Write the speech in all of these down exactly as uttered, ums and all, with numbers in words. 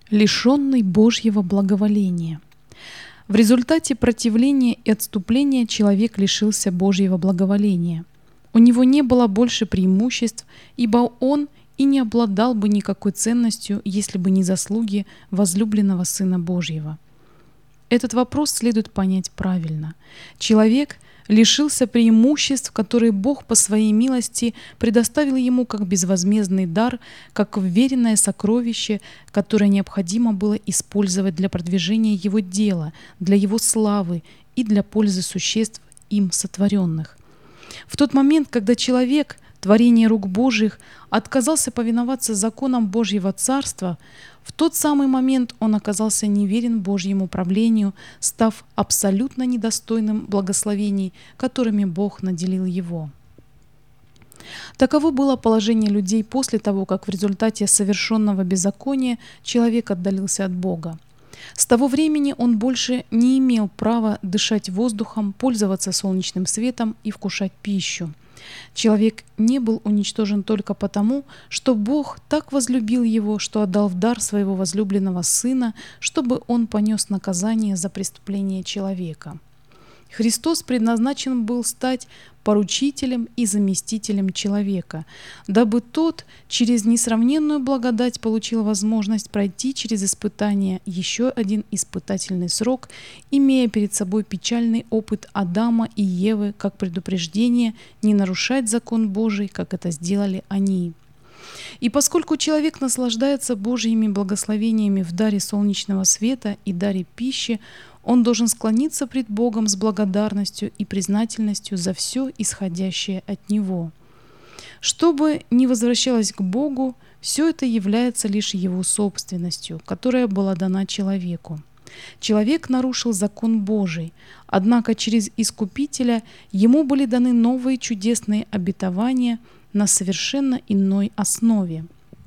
лишенный Божьего благоволения. В результате противления и отступления человек лишился Божьего благоволения. У него не было больше преимуществ, ибо он и не обладал бы никакой ценностью, если бы не заслуги возлюбленного Сына Божьего. Этот вопрос следует понять правильно. Человек лишился преимуществ, которые Бог по своей милости предоставил ему как безвозмездный дар, как вверенное сокровище, которое необходимо было использовать для продвижения Его дела, для Его славы и для пользы существ, им сотворенных. В тот момент, когда человек, творение рук Божьих, отказался повиноваться законам Божьего Царства, в тот самый момент он оказался неверен Божьему правлению, став абсолютно недостойным благословений, которыми Бог наделил его. Таково было положение людей после того, как в результате совершенного беззакония человек отдалился от Бога. С того времени он больше не имел права дышать воздухом, пользоваться солнечным светом и вкушать пищу. Человек не был уничтожен только потому, что Бог так возлюбил его, что отдал в дар своего возлюбленного Сына, чтобы он понес наказание за преступление человека. Христос предназначен был стать поручителем и заместителем человека, дабы тот через несравненную благодать получил возможность пройти через испытание еще один испытательный срок, имея перед собой печальный опыт Адама и Евы как предупреждение не нарушать закон Божий, как это сделали они. И поскольку человек наслаждается Божьими благословениями в даре солнечного света и даре пищи, он должен склониться пред Богом с благодарностью и признательностью за все исходящее от Него. Что бы ни возвращалось к Богу, все это является лишь Его собственностью, которая была дана человеку. Человек нарушил закон Божий, однако через Искупителя ему были даны новые чудесные обетования на совершенно иной основе.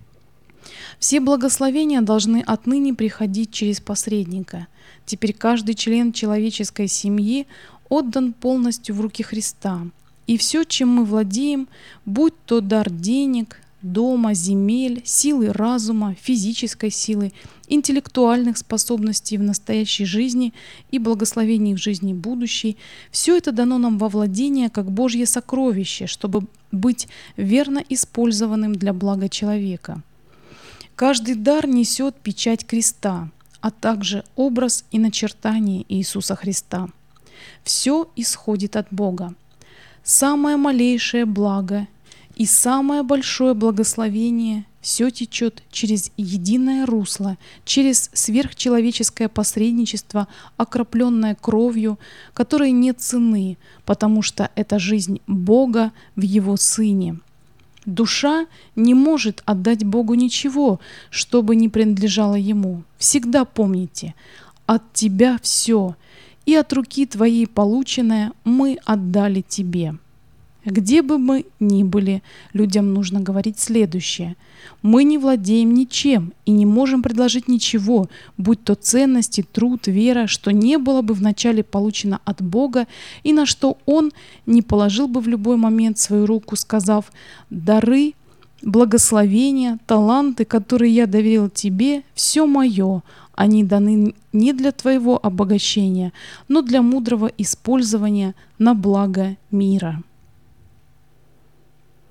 Все благословения должны отныне приходить через посредника. Теперь каждый член человеческой семьи отдан полностью в руки Христа. И все, чем мы владеем, будь то дар денег, дома, земель, силы разума, физической силы, интеллектуальных способностей в настоящей жизни и благословений в жизни будущей, все это дано нам во владение как Божье сокровище, чтобы быть верно использованным для блага человека. Каждый дар несет печать креста, а также образ и начертание Иисуса Христа. Все исходит от Бога. Самое малейшее благо и самое большое благословение все течет через единое русло, через сверхчеловеческое посредничество, окропленное кровью, которой нет цены, потому что это жизнь Бога в Его Сыне. Душа не может отдать Богу ничего, что бы не принадлежало Ему. Всегда помните, от Тебя все, и от руки Твоей полученное мы отдали Тебе. Где бы мы ни были, людям нужно говорить следующее. Мы не владеем ничем и не можем предложить ничего, будь то ценности, труд, вера, что не было бы вначале получено от Бога и на что Он не положил бы в любой момент свою руку, сказав: «Дары, благословения, таланты, которые я доверил тебе, все мое, они даны не для твоего обогащения, но для мудрого использования на благо мира».